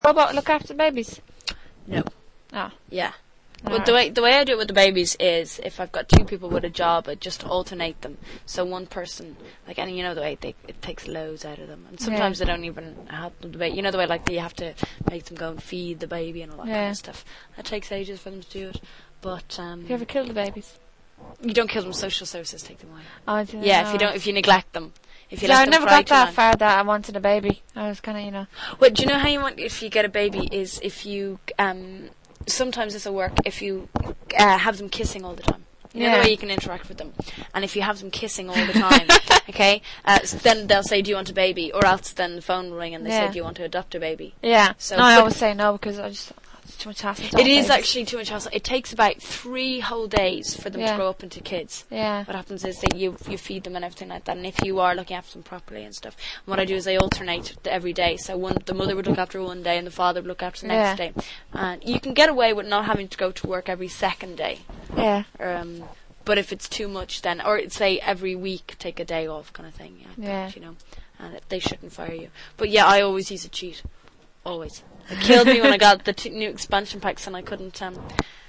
Robot look after the babies? No. Oh. Yeah. All Well, right. the way I do it with the babies is if I've got two people with a job, I just alternate them. So one person, like, and you know the way it takes loads out of them, and sometimes they don't even help them. You know the way like you have to make them go and feed the baby and all that kind of stuff. It takes ages for them to do it. But Have you ever killed the babies? you don't kill them. Social services take them away. Oh, I didn't Yeah, know. if you neglect them, if you So let I them never cry got too that long. far that I wanted a baby. I was kind of, you know. Well, do you know how you want if you get a baby is if you sometimes this will work if you have them kissing all the time. You know the way you can interact with them, and if you have them kissing all the time, okay, so then they'll say, "Do you want a baby?" Or else then the phone will ring and they say, "Do you want to adopt a baby?" Yeah. So, no, I but- always say no because it's too much hassle. It is actually too much hassle. It takes about 3 whole days for them to grow up into kids. Yeah. What happens is that you feed them and everything like that, and if you are looking after them properly and stuff, what I do is I alternate every day. So the mother would look after her one day, and the father would look after the next day. And you can get away with not having to go to work every second day. Yeah. But if it's too much, then or say every week take a day off, kind of thing. Yeah. That, you know, and they shouldn't fire you. But yeah, I always use a cheat. Always. It killed me when I got the new expansion packs and I couldn't